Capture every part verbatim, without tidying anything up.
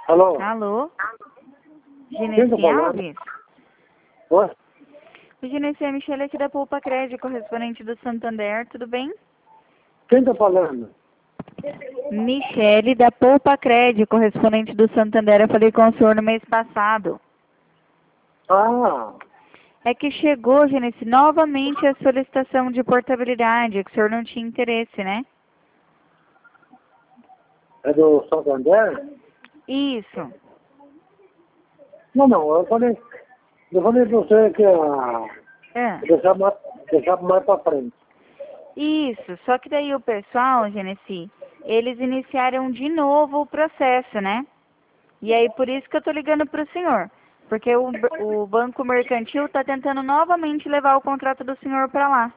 Alô? Alô? Quem tá Genesi falando? Alves? Oi? O Genesi é a Michele aqui da Poupa Crédito, correspondente do Santander, tudo bem? Quem tá falando? Michele da Poupa Crédito, correspondente do Santander, eu falei com o senhor no mês passado. Ah, É que chegou, Genesi, novamente a solicitação de portabilidade, que o senhor não tinha interesse, né? é do Santander? Isso. Não, não, eu falei, eu falei pra você que ah, É. deixar mais, deixar mais pra frente. Isso, só que daí o pessoal, Genesi, eles iniciaram de novo o processo, né? E aí por isso que eu tô ligando pro senhor. Porque o, o Banco Mercantil tá tentando novamente levar o contrato do senhor para lá.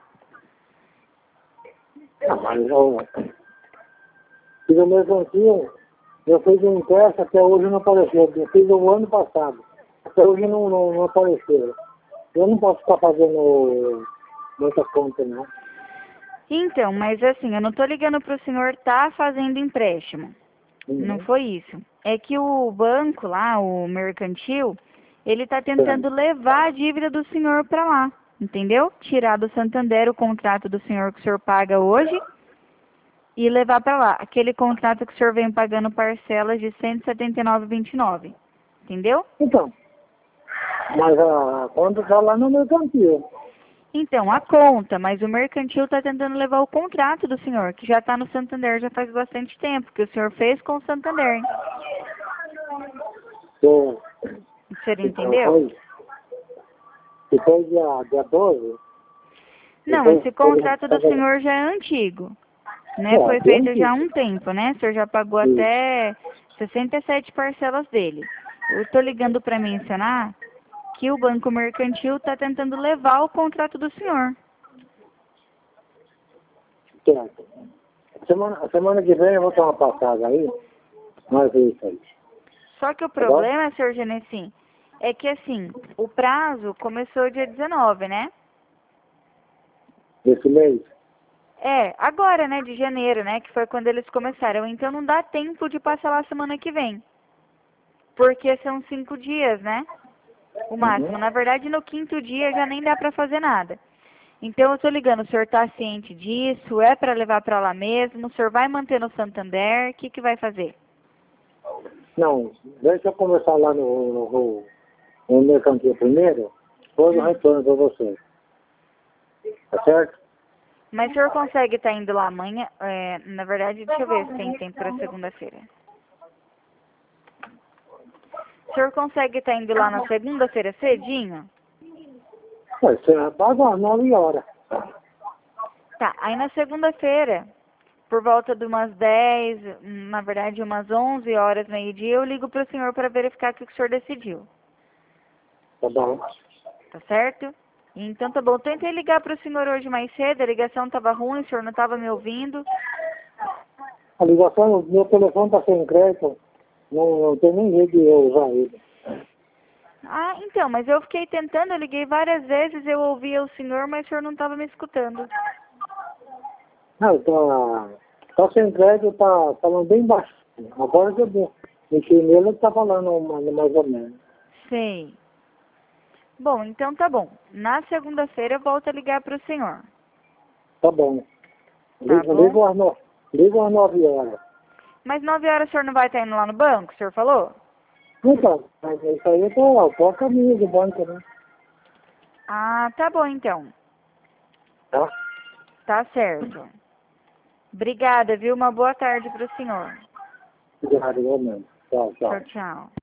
Ah, mas eu fiz o mercantil, eu fiz um teste, até hoje não apareceu. Eu fiz o ano passado, até hoje não, não, não apareceu. Eu não posso ficar fazendo muita conta, não. Então, mas assim, eu não tô ligando pro senhor tá fazendo empréstimo. Não Uhum. foi isso. É que o banco lá, o mercantil, ele tá tentando levar a dívida do senhor para lá, entendeu? Tirar do Santander o contrato do senhor que o senhor paga hoje e levar para lá aquele contrato que o senhor vem pagando parcelas de cento e setenta e nove reais e vinte e nove centavos. Entendeu? Então, mas a conta tá lá no mercantil. Então, a conta, mas o mercantil está tentando levar o contrato do senhor, que já está no Santander já faz bastante tempo, que o senhor fez com o Santander. Então, O senhor então entendeu? foi, se foi dia, dia doze, Não, depois esse ele contrato do estava... senhor já é antigo, né? É, Foi aqui é feito já há antigo. um tempo, né? O senhor já pagou Isso. até sessenta e sete parcelas dele. Eu estou ligando para mencionar que o Banco Mercantil está tentando levar o contrato do senhor. Certo. Semana, semana que vem eu vou dar uma passada aí, mas é isso aí. Só que o Tá bom? problema, senhor Genessim, é que assim, o prazo começou dia dezenove, né? Desse mês? É, agora, né, de janeiro, né, que foi quando eles começaram. Então não dá tempo de passar lá semana que vem. Porque são cinco dias, né? O máximo. Uhum. Na verdade, no quinto dia já nem dá pra fazer nada. Então eu tô ligando, o senhor tá ciente disso? É pra levar pra lá mesmo? O senhor vai manter no Santander? O que que vai fazer? Não, deixa eu conversar lá no, no, no, no mercantil primeiro, depois eu Hum. retorno para você. Tá certo? Mas o senhor consegue estar indo lá amanhã? É, na verdade, deixa eu ver se tem tempo pra segunda-feira. O senhor consegue estar indo lá na segunda-feira cedinho? Ué, você paga às nove horas. Tá, aí na segunda-feira, por volta de umas dez, na verdade umas onze horas, meio-dia, eu ligo pro senhor para verificar o que o senhor decidiu. Tá bom? Tá certo? Então tá bom, eu tentei ligar pro senhor hoje mais cedo, a ligação tava ruim, o senhor não tava me ouvindo. A ligação, meu telefone tá sem crédito, não, não tem nem jeito de eu usar ele. Ah, então, mas eu fiquei tentando, eu liguei várias vezes, eu ouvia o senhor, mas o senhor não tava me escutando. Não, tá, tá sem crédito, tá falando bem baixo. Agora que eu mexi nele, ele tá falando mais, mais ou menos. Sei. Bom, então tá bom. Na segunda-feira eu volto a ligar pro senhor. Tá bom. Tá Ligo, bom? ligo, às, no, ligo às nove horas. Mas nove horas o senhor não vai estar indo lá no banco, o senhor falou? Então, mas isso aí é o pó caminho do banco, né? Ah, tá bom então. Tá? Tá certo. Obrigada, viu? Uma boa tarde pro senhor. Obrigado, igualmente. Tchau, tchau. Tchau, tchau.